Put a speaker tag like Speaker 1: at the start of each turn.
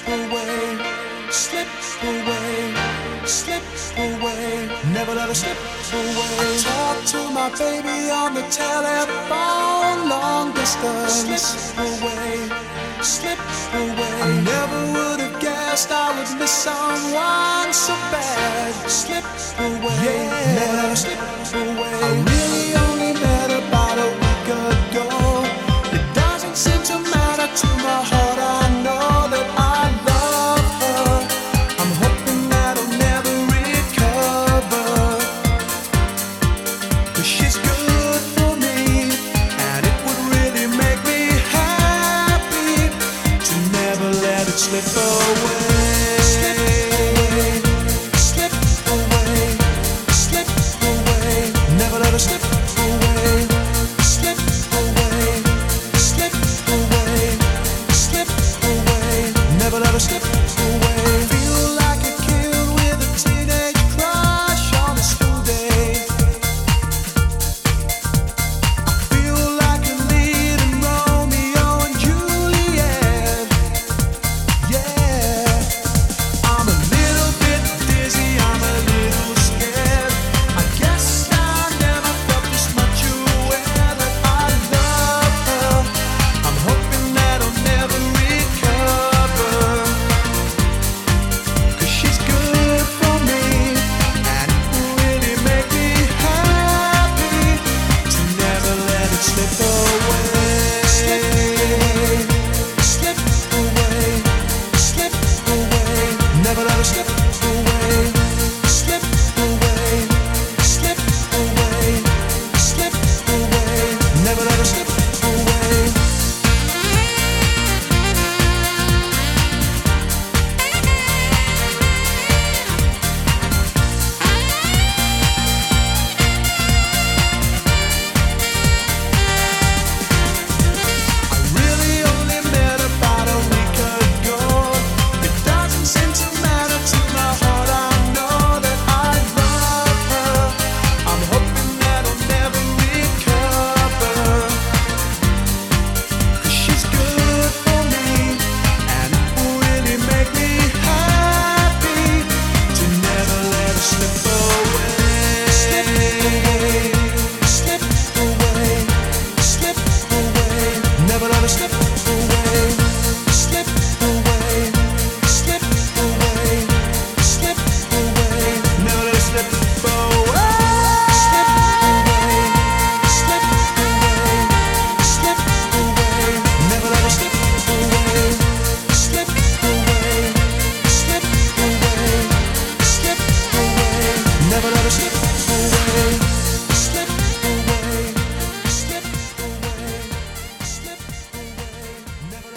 Speaker 1: away, slip away, slip away, never let her slip away. I talk to my baby on the telephone, long distance, slip away, slip away. I never would have guessed I would miss someone so bad. Slip away, never let her slip away.